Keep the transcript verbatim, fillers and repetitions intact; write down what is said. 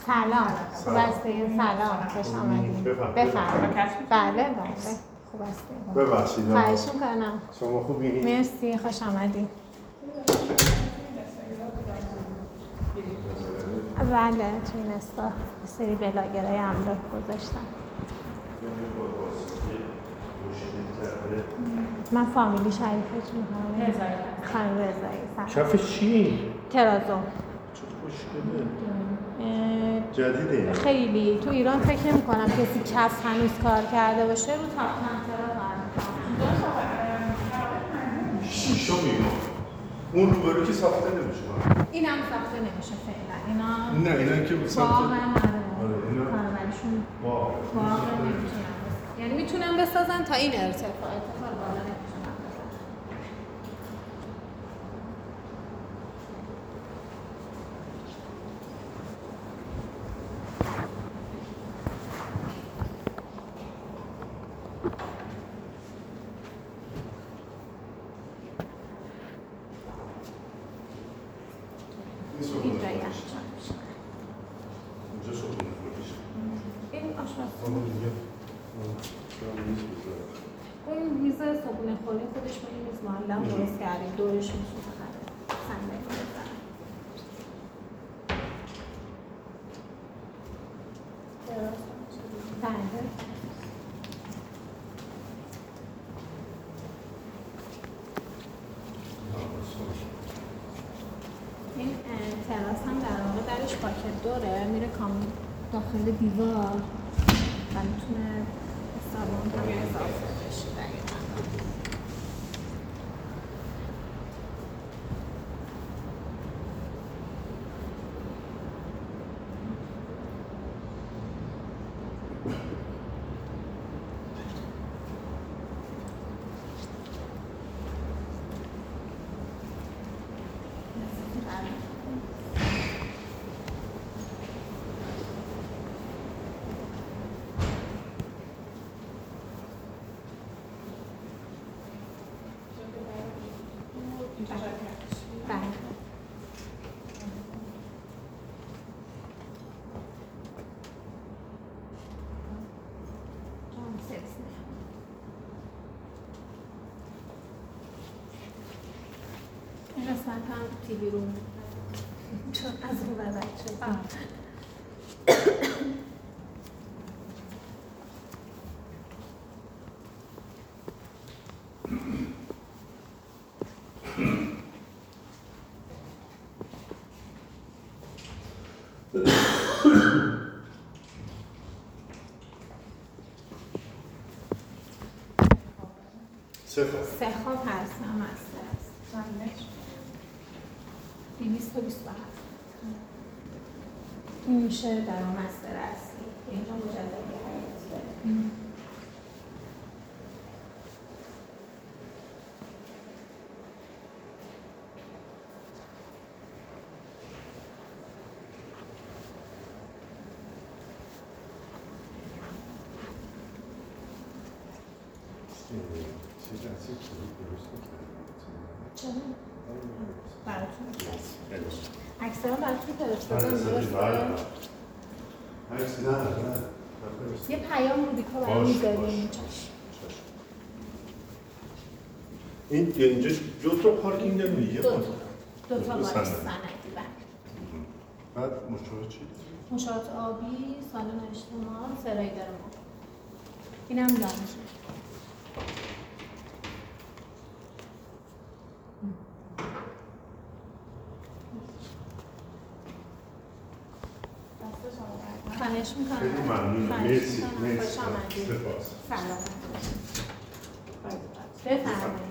سلام. خوب هستین؟ سلام. خوش آمدین. بفرمایید. بله بله. خوب هستین. ببخشید. خواهش میکنم. شما خوبی؟ مرسی. خوش آمدین. بله تو این استا سری بلاگرای املاک گذاشتم. من فامیلی شریفتون میکنم. خانم رضایی. کفش چی؟ ترازو. چه خوشگله. جدیده. خیلی تو ایران فکر نمی‌کنم کسی کف هنوز کار کرده باشه رو تاپ تنترا کار می‌کنه. شیشو میگم. اون روبرو که ساخته نمیشه. اینم ساخته نمیشه فعلا. اینا نه اینا که ساخته. واقعا آره اینا کاربرشون واقعا نمیتونن. یعنی میتونن بسازن تا این ارتفاع ارتفاع بالا نمیتونن. اون میز صبحونه خوری خودش با این میز معلم درست کردیم دورش میشه فقط صندلی بزنم. بله. این تراس هم در واقع درش پاکت دوره میره کامل داخل دیوار و میتونه سالن هم اضافه بشه دقیقا. این قسمت هم تیوی روم چون از اون بزرگ شد. سه خواب سه خواب هست هم هست دویست و بیست و هفت این میشه در اون مستر اصلی اینجا مجددی حیاتی داره. چرا؟ براتون اکثرا براتون فرستادم درسته؟ عکس نه نه یه پیام رودیکا برای میذاریم. این اینجا دو تا پارکینگ نمیگه؟ دو تا دو تا باش سندی بند. بعد مشاهده چی؟ مشاهده آبی، سالن اجتماع، سرای داره ما اینم دانش خواهش میکنم. خیلی ممنونم. مرسی. مرسی. خوش آمدید. سپاس. سلام. بفرمایید.